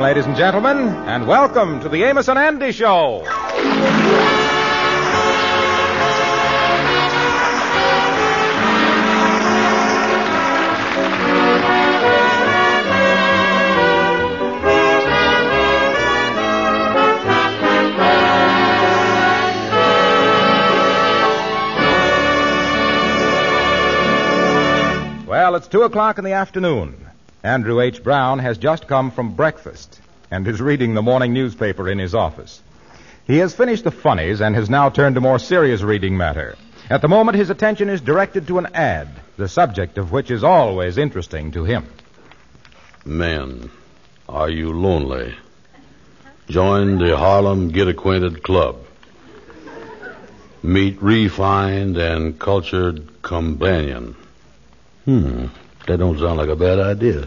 ladies and gentlemen, and welcome to the Amos and Andy Show. Well, it's 2 o'clock in the afternoon. Andrew H. Brown has just come from breakfast and is reading the morning newspaper in his office. He has finished the funnies and has now turned to more serious reading matter. At the moment, his attention is directed to an ad, the subject of which is always interesting to him. Men, are you lonely? Join the Harlem Get Acquainted Club. Meet refined and cultured companion. That don't sound like a bad idea.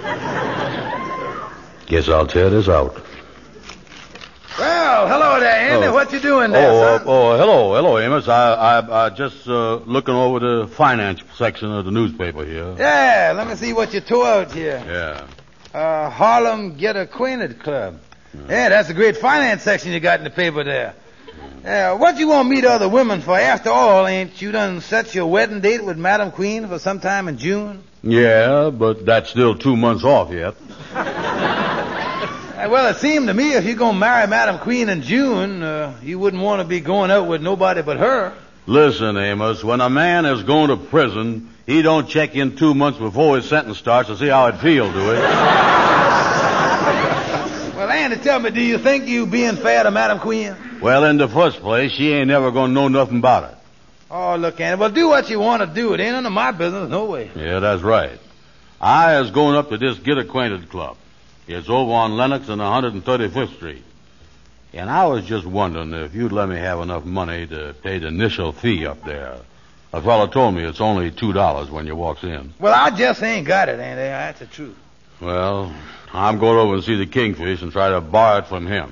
Guess I'll tear this out. Well, hello there, Andy. What you doing there, son? Hello, Amos. I just looking over the finance section of the newspaper here. Yeah, let me see what you tore out here. Yeah. Harlem Get Acquainted Club. Yeah, that's a great finance section you got in the paper there. Yeah, what you want to meet other women for? After all, ain't you done set your wedding date with Madam Queen for sometime in June? Yeah, but that's still 2 months off yet. Well, it seemed to me if you're going to marry Madam Queen in June, you wouldn't want to be going out with nobody but her. Listen, Amos, when a man is going to prison, he don't check in 2 months before his sentence starts to see how it feels, do he? Well, Andy, tell me, do you think you being fair to Madam Queen? Well, in the first place, she ain't never going to know nothing about it. Oh, look, Andy, well, do what you want to do. It ain't none of my business, no way. Yeah, that's right. I is going up to this Get Acquainted Club. It's over on Lenox and 135th Street. And I was just wondering if you'd let me have enough money to pay the initial fee up there. A fellow told me it's only $2 when you walks in. Well, I just ain't got it, Andy. That's the truth. Well, I'm going over and see the Kingfish and try to borrow it from him.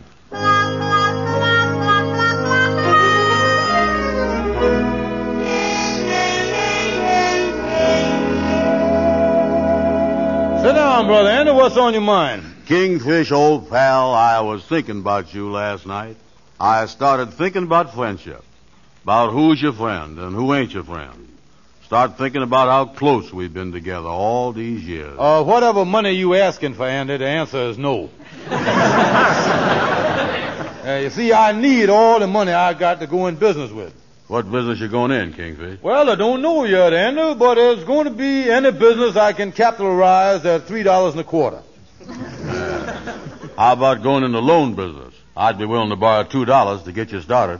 Sit down, Brother Andy. What's on your mind? Kingfish, old pal, I was thinking about you last night. I started thinking about friendship, about who's your friend and who ain't your friend. Start thinking about how close we've been together all these years. Whatever money you asking for, Andy, the answer is no. You see, I need all the money I got to go in business with. What business you going in, Kingfish? Well, I don't know yet, Andy, but there's going to be any business I can capitalize at $3.25. How about going in the loan business? I'd be willing to borrow $2 to get you started.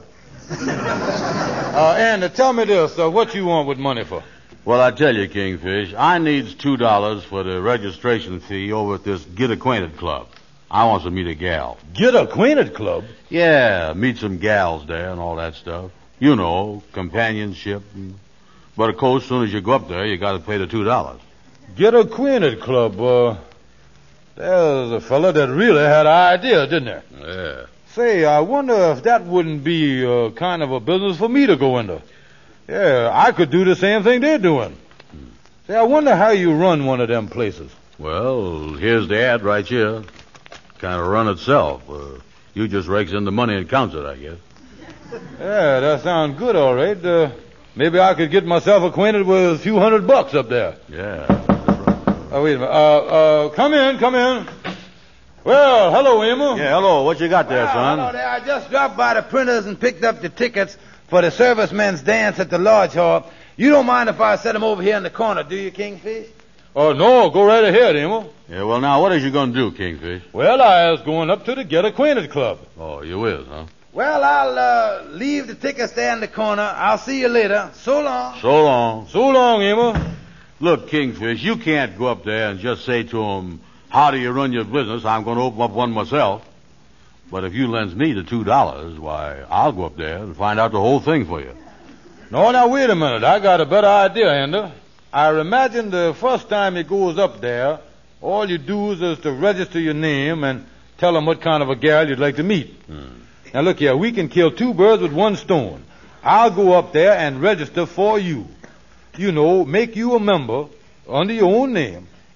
Andy, tell me this. What you want with money for? Well, I tell you, Kingfish, I needs $2 for the registration fee over at this Get Acquainted Club. I wants to meet a gal. Get Acquainted Club? Yeah, meet some gals there and all that stuff. You know, companionship. But, of course, as soon as you go up there, you got to pay the $2. Get Acquainted Club. There's a fella that really had an idea, didn't there? Yeah. Say, I wonder if that wouldn't be kind of a business for me to go into. Yeah, I could do the same thing they're doing. Say, I wonder how you run one of them places. Well, here's the ad right here. Kind of run itself. You just rakes in the money and counts it, I guess. Yeah, that sounds good, all right. Maybe I could get myself acquainted with a few $100 up there. Yeah. Oh, wait a minute. Come in. Well, hello, Emma. Yeah, hello. What you got there, son? Hello there. I just dropped by the printers and picked up the tickets for the servicemen's dance at the Lodge Hall. You don't mind if I set them over here in the corner, do you, Kingfish? Oh, no, go right ahead, Emma. Yeah, well, now, what is you going to do, Kingfish? Well, I was going up to the Get Acquainted Club. Oh, you is, huh? Well, I'll leave the tickets there in the corner. I'll see you later. So long. So long. So long, Emma. Look, Kingfish, you can't go up there and just say to him, how do you run your business? I'm going to open up one myself. But if you lends me the $2, why, I'll go up there and find out the whole thing for you. No, now, wait a minute. I got a better idea, Andy. I imagine the first time he goes up there, all you do is to register your name and tell him what kind of a gal you'd like to meet. Now, look here. We can kill two birds with one stone. I'll go up there and register for you. You know, make you a member under your own name.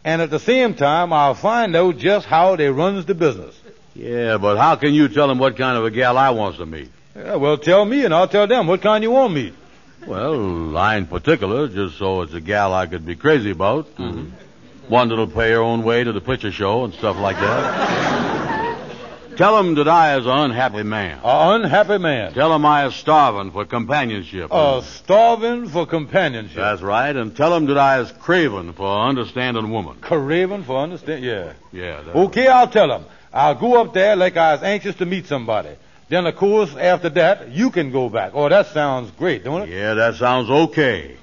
and at the same time, I'll find out just how they runs the business. Yeah, but how can you tell them what kind of a gal I wants to meet? Yeah, well, tell me, and I'll tell them what kind you want me. Well, I in particular, just so it's a gal I could be crazy about. One that'll pay her own way to the picture show and stuff like that. Tell them that I is an unhappy man. An unhappy man. Tell them I is starving for companionship. Starving for companionship. That's right, and tell them that I is craving for an understanding woman. Craving for understanding? Yeah. Yeah. Okay, I'll tell them. I'll go up there like I was anxious to meet somebody. Then, of course, after that, you can go back. Oh, that sounds great, don't it? Yeah, that sounds okay.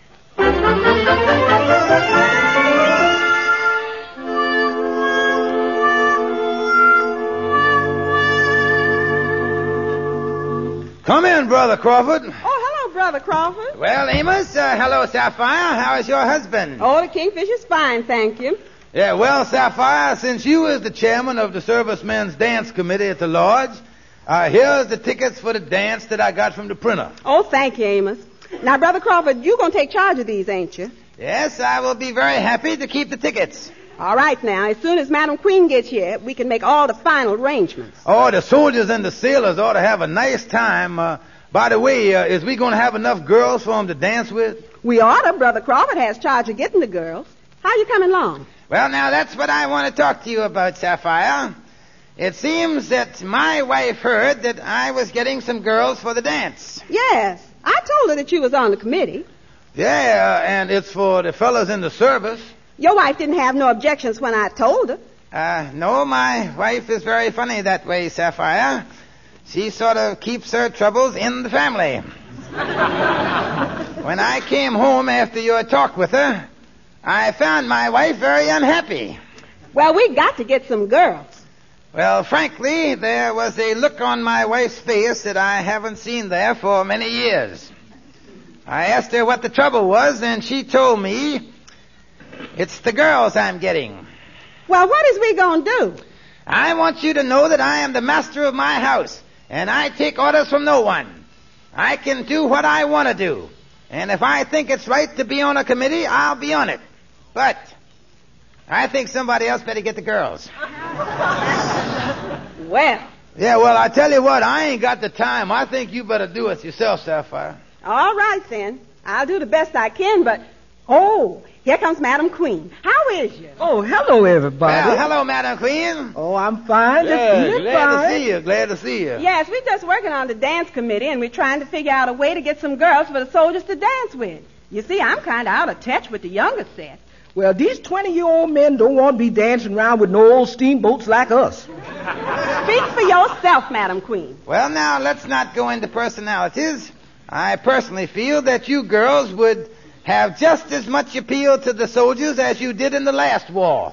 Come in, Brother Crawford. Oh, hello, Brother Crawford. Well, Amos, hello, Sapphire. How is your husband? Oh, the Kingfish is fine, thank you. Yeah, well, Sapphire, since you is the chairman of the Servicemen's Dance Committee at the Lodge, here's the tickets for the dance that I got from the printer. Oh, thank you, Amos. Now, Brother Crawford, you're going to take charge of these, ain't you? Yes, I will be very happy to keep the tickets. All right, now, as soon as Madam Queen gets here, we can make all the final arrangements. Oh, the soldiers and the sailors ought to have a nice time. By the way, is we going to have enough girls for them to dance with? We ought to. Brother Crawford has charge of getting the girls. How you coming along? Well, now, that's what I want to talk to you about, Sapphire. It seems that my wife heard that I was getting some girls for the dance. Yes, I told her that you was on the committee. Yeah, and it's for the fellas in the service. Your wife didn't have no objections when I told her. No, my wife is very funny that way, Sapphire. She sort of keeps her troubles in the family. When I came home after your talk with her, I found my wife very unhappy. Well, we got to get some girls. Well, frankly, there was a look on my wife's face that I haven't seen there for many years. I asked her what the trouble was, and she told me, it's the girls I'm getting. Well, what is we going to do? I want you to know that I am the master of my house, and I take orders from no one. I can do what I want to do. And if I think it's right to be on a committee, I'll be on it. But I think somebody else better get the girls. Well. Yeah, well, I tell you what, I ain't got the time. I think you better do it yourself, Sapphire. All right, then. I'll do the best I can, but... Oh, here comes Madam Queen. How is you? Oh, hello, everybody. Well, hello, Madam Queen. Oh, I'm fine. Yeah, glad to see you. Yes, we're just working on the dance committee, and we're trying to figure out a way to get some girls for the soldiers to dance with. You see, I'm kind of out of touch with the younger set. Well, these 20-year-old men don't want to be dancing around with no old steamboats like us. Speak for yourself, Madam Queen. Well, now, let's not go into personalities. I personally feel that you girls would have just as much appeal to the soldiers as you did in the last war.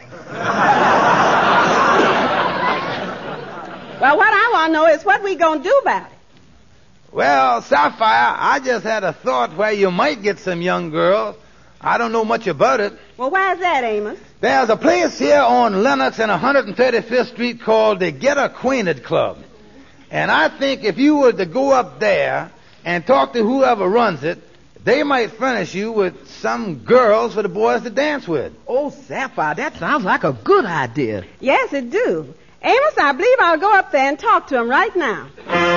Well, what I want to know is what we going to do about it. Well, Sapphire, I just had a thought where you might get some young girls. I don't know much about it. Well, why's that, Amos? There's a place here on Lenox and 135th Street called the Get Acquainted Club. And I think if you were to go up there and talk to whoever runs it, they might furnish you with some girls for the boys to dance with. Oh, Sapphire, that sounds like a good idea. Yes, it do. Amos, I believe I'll go up there and talk to him right now.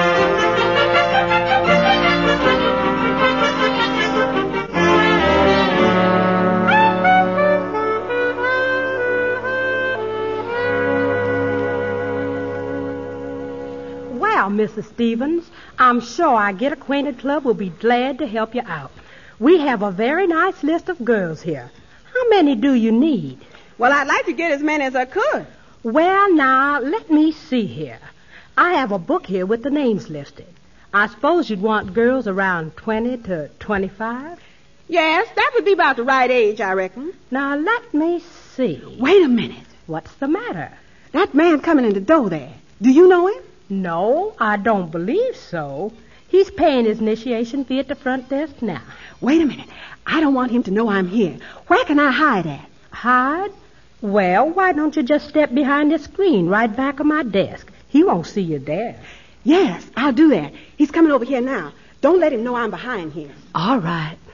Well, Mrs. Stevens, I'm sure our Get Acquainted Club will be glad to help you out. We have a very nice list of girls here. How many do you need? Well, I'd like to get as many as I could. Well, now, let me see here. I have a book here with the names listed. I suppose you'd want girls around 20 to 25? Yes, that would be about the right age, I reckon. Now, let me see. Wait a minute. What's the matter? That man coming in the door there. Do you know him? No, I don't believe so. He's paying his initiation fee at the front desk now. Wait a minute. I don't want him to know I'm here. Where can I hide at? Hide? Well, why don't you just step behind the screen right back of my desk? He won't see you there. Yes, I'll do that. He's coming over here now. Don't let him know I'm behind here. All right.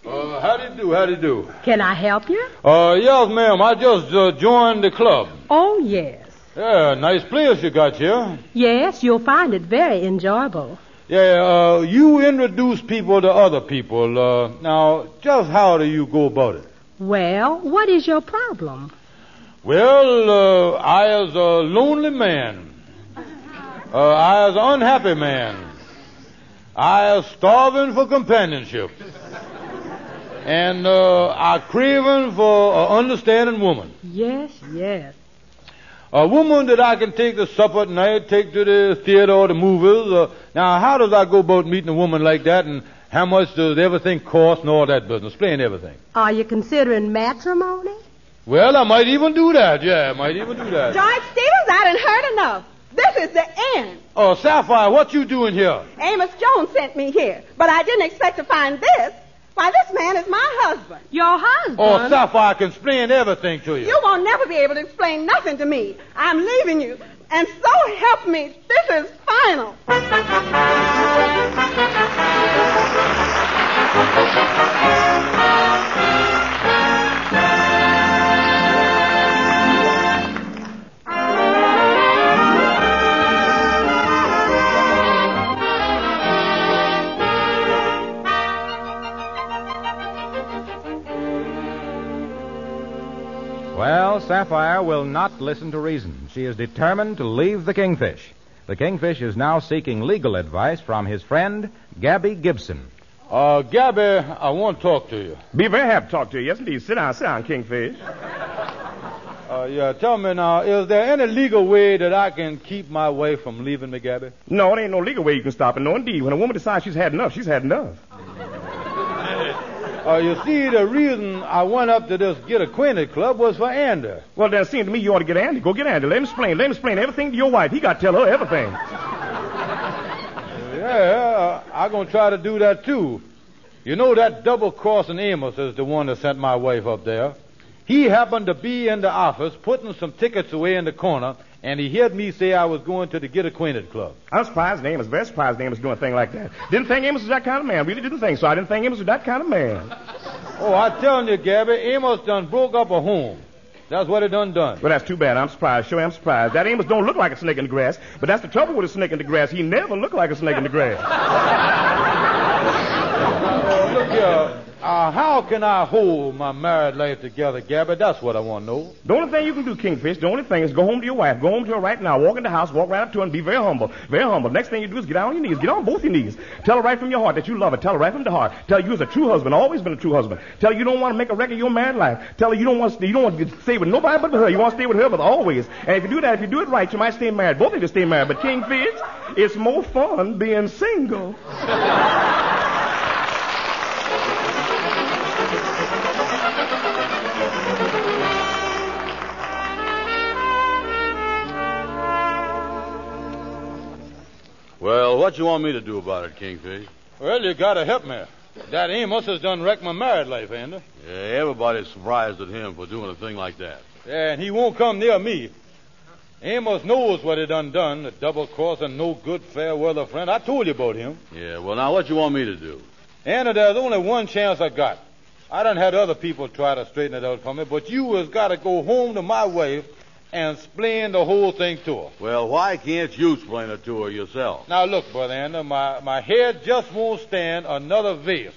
How do you do? Can I help you? Yes, ma'am. I just joined the club. Oh, yes. Yeah, nice place you got here. Yes, you'll find it very enjoyable. Yeah, you introduce people to other people. Now, just how do you go about it? Well, what is your problem? Well, I was a lonely man. I was an unhappy man. I was starving for companionship. And I craving for an understanding woman. Yes, yes. A woman that I can take to supper at night, take to the theater or the movies. Now, how does I go about meeting a woman like that, and how much does everything cost and all that business? Explain everything. Are you considering matrimony? Well, I might even do that. Yeah, I might even do that. George Stevens, I done heard enough. This is the end. Oh, Sapphire, what you doing here? Amos Jones sent me here, but I didn't expect to find this. Why, this man is my husband. Your husband? Oh, Sapphire, I can explain everything to you. You won't never be able to explain nothing to me. I'm leaving you. And so help me, this is final. Well, Sapphire will not listen to reason. She is determined to leave the Kingfish. The Kingfish is now seeking legal advice from his friend, Gabby Gibson. Gabby, I want to talk to you. Be very happy to talk to you. Yes, indeed. Sit down, Kingfish. Yeah, tell me now, is there any legal way that I can keep my wife from leaving me, Gabby? No, there ain't no legal way you can stop it. No, indeed. When a woman decides she's had enough, she's had enough. You see, the reason I went up to this Get Acquainted Club was for Andy. Well, then it seems to me you ought to get Andy. Go get Andy. Let him explain everything to your wife. He got to tell her everything. Yeah, I'm going to try to do that, too. You know that double-crossing Amos is the one that sent my wife up there. He happened to be in the office putting some tickets away in the corner, and he heard me say I was going to the Get Acquainted Club. I'm surprised Amos, very surprised Amos doing a thing like that. Didn't think Amos was that kind of man. Really didn't think so. I didn't think Amos was that kind of man. Oh, I'm telling you, Gabby, Amos done broke up a home. That's what he done. Well, that's too bad. I'm surprised. Sure, I'm surprised. That Amos don't look like a snake in the grass, but that's the trouble with a snake in the grass. He never looked like a snake in the grass. Look here. How can I hold my married life together, Gabby? That's what I want to know. The only thing you can do, Kingfish, the only thing is go home to your wife. Go home to her right now. Walk in the house, walk right up to her and be very humble. Very humble. Next thing you do is get on your knees. Get on both your knees. Tell her right from your heart that you love her. Tell her right from the heart. Tell her you was a true husband, always been a true husband. Tell her you don't want to make a wreck of your married life. Tell her you don't want to stay with nobody but her. You want to stay with her, but always. And if you do that, if you do it right, you might stay married. Both of you stay married. But Kingfish, it's more fun being single. Well, what you want me to do about it, Kingfish? Well, you gotta help me. That Amos has done wrecked my married life, Andy. Yeah, everybody's surprised at him for doing a thing like that. Yeah, and he won't come near me. Amos knows what he done, the double-crossing, no good, fair-weather friend. I told you about him. Yeah, well, now what you want me to do? Andy, there's only one chance I got. I done had other people try to straighten it out for me, but you has got to go home to my wife and explain the whole thing to her. Well, why can't you explain it to her yourself? Now, look, Brother Andy, my head just won't stand another vase.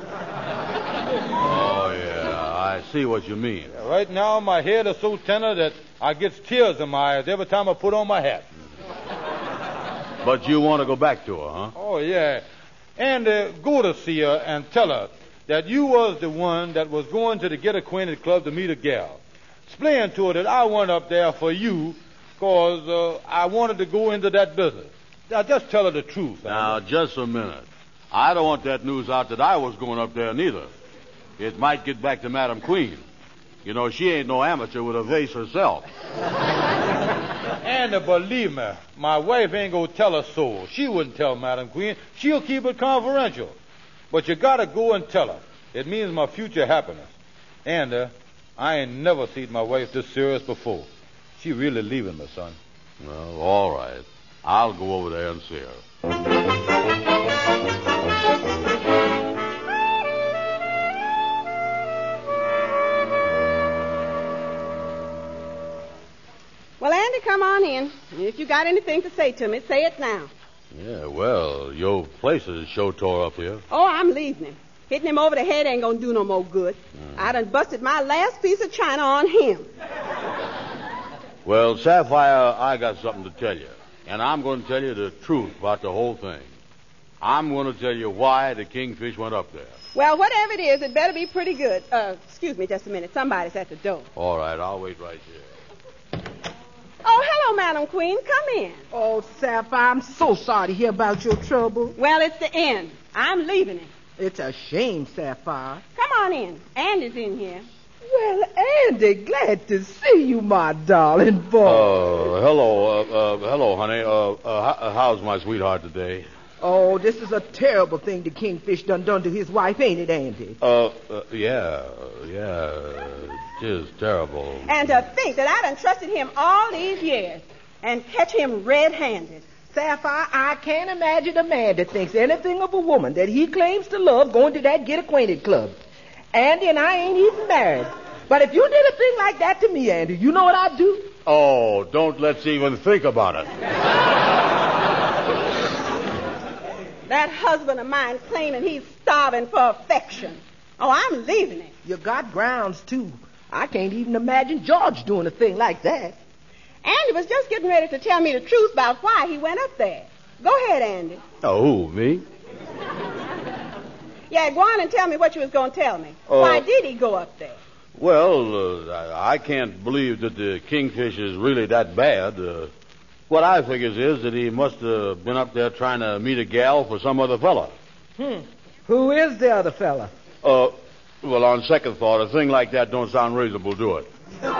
Oh, yeah, I see what you mean. Yeah, right now, my head is so tender that I get tears in my eyes every time I put on my hat. But you want to go back to her, huh? Oh, yeah. And go to see her and tell her that you was the one that was going to the Get Acquainted Club to meet a gal. Explain to her that I went up there for you because I wanted to go into that business. Now, just tell her the truth. Now, just a minute. I don't want that news out that I was going up there neither. It might get back to Madam Queen. You know, she ain't no amateur with a vase herself. And believe me, my wife ain't gonna tell her so. She wouldn't tell Madam Queen. She'll keep it confidential. But you gotta go and tell her. It means my future happiness. And I ain't never seen my wife this serious before. She really leaving me, son. Well, all right. I'll go over there and see her. in. If you got anything to say to me, say it now. Yeah, well, your place is show tore up here. Oh, I'm leaving him. Hitting him over the head ain't gonna do no more good. I done busted my last piece of china on him. Well, Sapphire, I got something to tell you. And I'm going to tell you the truth about the whole thing. I'm going to tell you why the Kingfish went up there. Well, whatever it is, it better be pretty good. Excuse me just a minute. Somebody's at the door. All right, I'll wait right here. Oh, hello, Madam Queen. Come in. Oh, Sapphire, I'm so sorry to hear about your trouble. Well, it's the end. I'm leaving him. It's a shame, Sapphire. Come on in. Andy's in here. Well, Andy, glad to see you, my darling boy. Hello, honey. How's my sweetheart today? Oh, this is a terrible thing the Kingfish done to his wife, ain't it, Andy? Yeah, it is terrible. And to think that I done trusted him all these years and catch him red-handed. Sapphire, I can't imagine a man that thinks anything of a woman that he claims to love going to that get-acquainted club. Andy and I ain't even married. But if you did a thing like that to me, Andy, you know what I'd do? Oh, don't let's even think about it. That husband of mine claiming he's starving for affection. Oh, I'm leaving him. You got grounds, too. I can't even imagine George doing a thing like that. Andy was just getting ready to tell me the truth about why he went up there. Go ahead, Andy. Oh, who, me? Yeah, go on and tell me what you was going to tell me. Why did he go up there? Well, I can't believe that the Kingfish is really that bad. What I figures is that he must have been up there trying to meet a gal for some other fella. Who is the other fella? Well, on second thought, a thing like that don't sound reasonable, do it?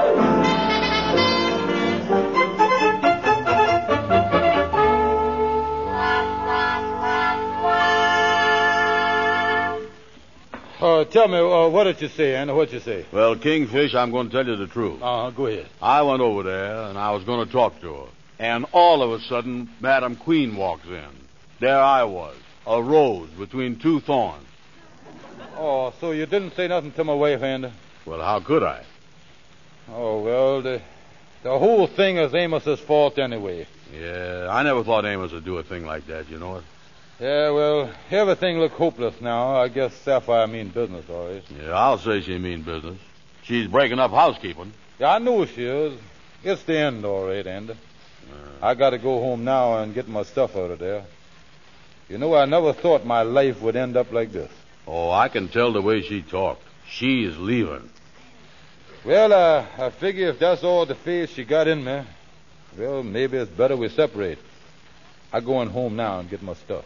Tell me, what did you say, Andy? What'd you say? Well, Kingfish, I'm going to tell you the truth. Go ahead. I went over there, and I was going to talk to her. And all of a sudden, Madam Queen walks in. There I was, a rose between two thorns. Oh, so you didn't say nothing to my wife, Andy? Well, how could I? Oh, well, the whole thing is Amos's fault anyway. Yeah, I never thought Amos would do a thing like that, you know it? Yeah, well, everything look hopeless now. I guess Sapphire mean business, all right. Yeah, I'll say she mean business. She's breaking up housekeeping. Yeah, I know she is. It's the end, all right, Andy. I got to go home now and get my stuff out of there. You know, I never thought my life would end up like this. Oh, I can tell the way she talked. She is leaving. Well, I figure if that's all the faith she got in me, well, maybe it's better we separate. I'm going home now and get my stuff.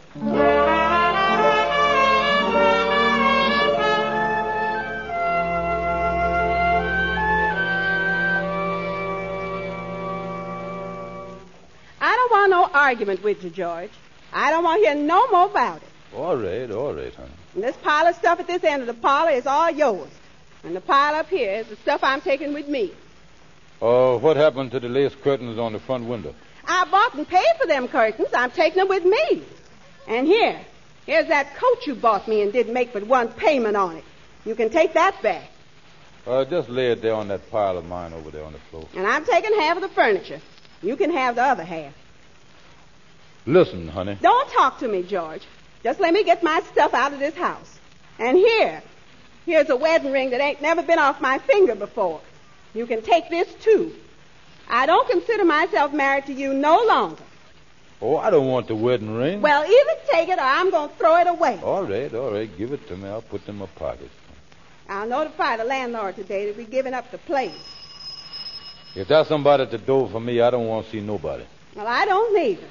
I don't want no argument with you, George. I don't want to hear no more about it. All right, honey. And this pile of stuff at this end of the parlor is all yours. And the pile up here is the stuff I'm taking with me. Oh, what happened to the lace curtains on the front window? I bought and paid for them curtains. I'm taking them with me. And here's that coat you bought me and didn't make but one payment on it. You can take that back. Just lay it there on that pile of mine over there on the floor. And I'm taking half of the furniture. You can have the other half. Listen, honey. Don't talk to me, George. Just let me get my stuff out of this house. And here's a wedding ring that ain't never been off my finger before. You can take this, too. I don't consider myself married to you no longer. Oh, I don't want the wedding ring. Well, either take it or I'm going to throw it away. All right. Give it to me. I'll put it in my pocket. I'll notify the landlord today that we're giving up the place. If there's somebody at the door for me, I don't want to see nobody. Well, I don't neither.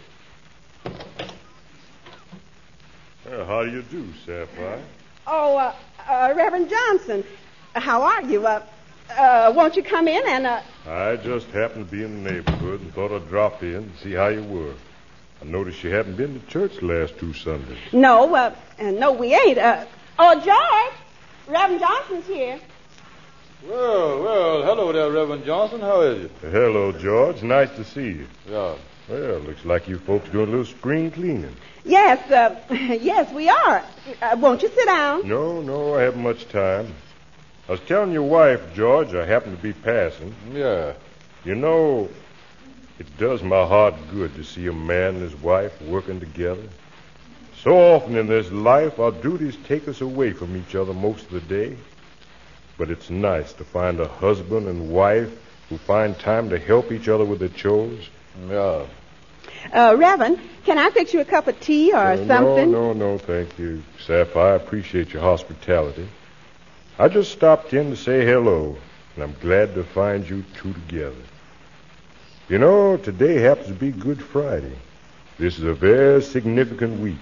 How do you do, Sapphire? Oh, Reverend Johnson, how are you? Won't you come in and, I just happened to be in the neighborhood and thought I'd drop in and see how you were. I noticed you haven't been to church the last 2 Sundays. No, no, we ain't. George, Reverend Johnson's here. Well, hello there, Reverend Johnson. How is you? Hello, George. Nice to see you. Yeah. Well, looks like you folks doing a little spring cleaning. Yes, yes, we are. Won't you sit down? No, I haven't much time. I was telling your wife, George, I happened to be passing. Yeah. You know, It does my heart good to see a man and his wife working together. So often in this life, our duties take us away from each other most of the day. But it's nice to find a husband and wife who find time to help each other with their chores. Yeah. Reverend, can I fix you a cup of tea or something? No, thank you, Sapphire. I appreciate your hospitality. I just stopped in to say hello, and I'm glad to find you two together. You know, today happens to be Good Friday. This is a very significant week.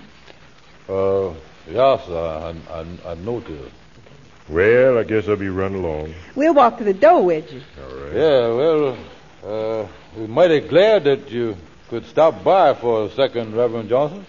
Yes, sir, I noticed. Well, I guess I'll be running along. We'll walk to the door with you. All right. Yeah, well, we're mighty glad that you could stop by for a second, Reverend Johnson.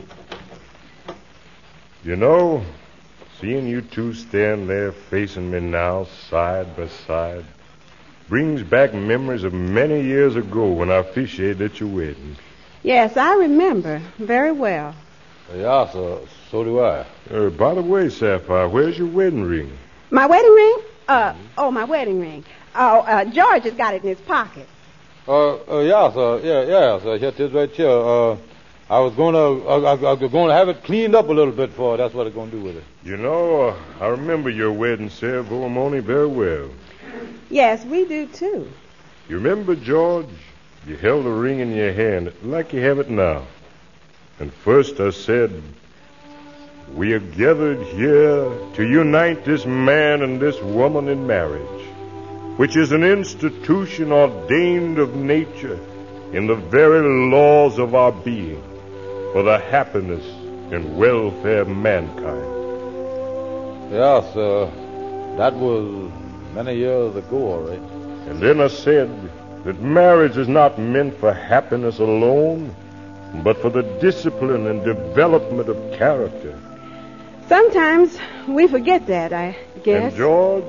You know, seeing you two stand there facing me now, side by side, brings back memories of many years ago when I officiated at your wedding. Yes, I remember very well. Yeah, sir, so do I. By the way, Sapphire, where's your wedding ring? My wedding ring? My wedding ring. George has got it in his pocket. Yeah, sir. Yeah, sir. Here it is right here. I was going to have it cleaned up a little bit for. That's what I'm going to do with it. You know, I remember your wedding ceremony very well. Yes, we do too. You remember, George? You held the ring in your hand like you have it now. And first I said, we are gathered here to unite this man and this woman in marriage, which is an institution ordained of nature in the very laws of our being for the happiness and welfare of mankind. Yes, that was many years ago, all right. And then I said that marriage is not meant for happiness alone, but for the discipline and development of character. Sometimes we forget that, I guess. And George,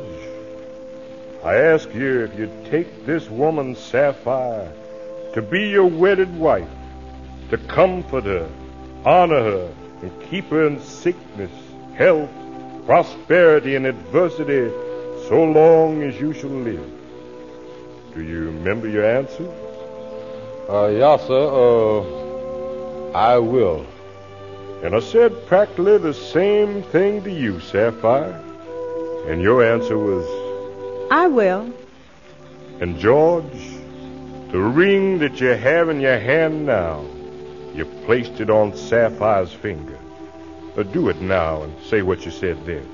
I ask you if you'd take this woman, Sapphire, to be your wedded wife, to comfort her, honor her, and keep her in sickness, health, prosperity, and adversity so long as you shall live. Do you remember your answer? Yes, sir. I will. And I said practically the same thing to you, Sapphire. And your answer was... I will. And George, the ring that you have in your hand now, you placed it on Sapphire's finger. Do it now and say what you said then.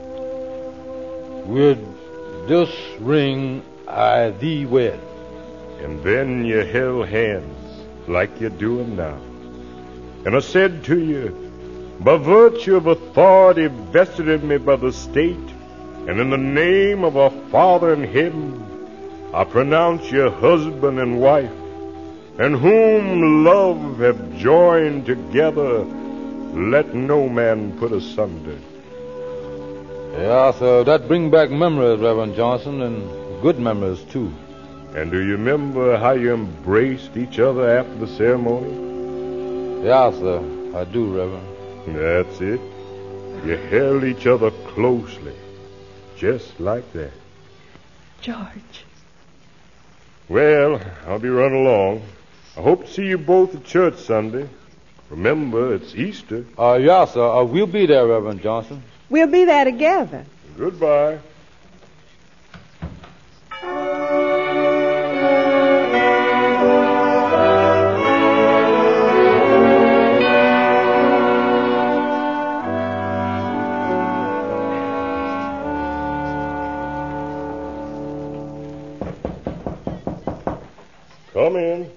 With this ring I thee wed. And then you held hands like you're doing now. And I said to you, by virtue of authority vested in me by the state, and in the name of our Father in heaven, I pronounce you husband and wife, and whom love have joined together, let no man put asunder. Yeah, sir, that bring back memories, Reverend Johnson, and good memories, too. And do you remember how you embraced each other after the ceremony? Yeah, sir, I do, Reverend. That's it. You held each other closely, just like that. George. Well, I'll be running along. I hope to see you both at church Sunday. Remember, it's Easter. Yeah, sir, we'll be there, Reverend Johnson. We'll be there together. Goodbye. Come in.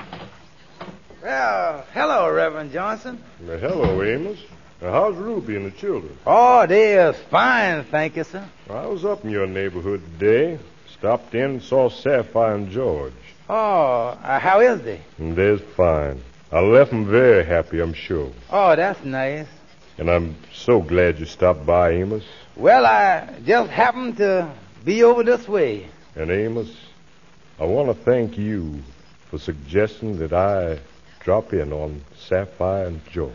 Well, hello, Reverend Johnson. Hello, Amos. How's Ruby and the children? Oh, they are fine, thank you, sir. I was up in your neighborhood today. Stopped in and saw Sapphire and George. Oh, how is they? And they're fine. I left them very happy, I'm sure. Oh, that's nice. And I'm so glad you stopped by, Amos. Well, I just happened to be over this way. And Amos, I want to thank you for suggesting that I drop in on Sapphire and George.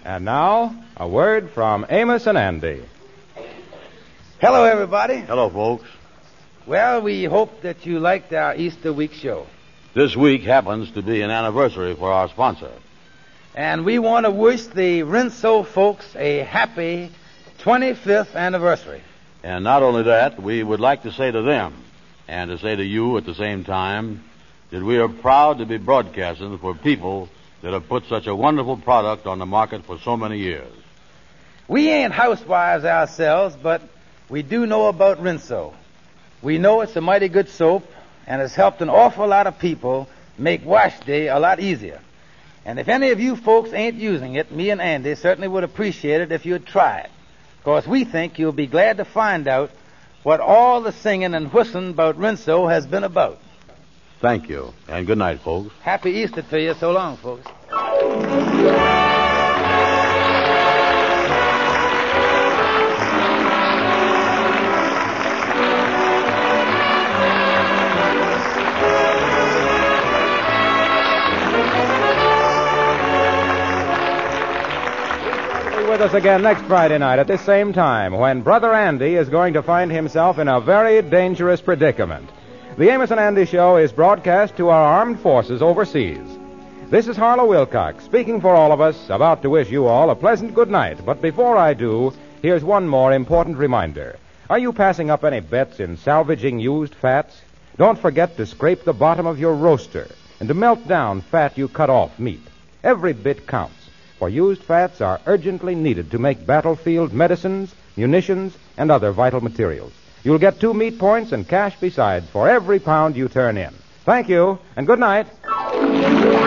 And now, a word from Amos and Andy. Hello, everybody. Hello, folks. Well, we hope that you liked our Easter week show. This week happens to be an anniversary for our sponsor. And we want to wish the Rinso folks a happy 25th anniversary. And not only that, we would like to say to them, and to say to you at the same time, that we are proud to be broadcasting for people that have put such a wonderful product on the market for so many years. We ain't housewives ourselves, but we do know about Rinso. We know it's a mighty good soap, and it's helped an awful lot of people make wash day a lot easier. And if any of you folks ain't using it, me and Andy certainly would appreciate it if you'd try it. Of course, we think you'll be glad to find out what all the singing and whistling about Rinso has been about. Thank you, and good night, folks. Happy Easter to you. So long, folks. With us again next Friday night at this same time when Brother Andy is going to find himself in a very dangerous predicament. The Amos and Andy Show is broadcast to our armed forces overseas. This is Harlow Wilcox speaking for all of us, about to wish you all a pleasant good night. But before I do, here's one more important reminder. Are you passing up any bets in salvaging used fats? Don't forget to scrape the bottom of your roaster and to melt down fat you cut off meat. Every bit counts, for used fats are urgently needed to make battlefield medicines, munitions, and other vital materials. You'll get 2 meat points and cash besides for every pound you turn in. Thank you, and good night.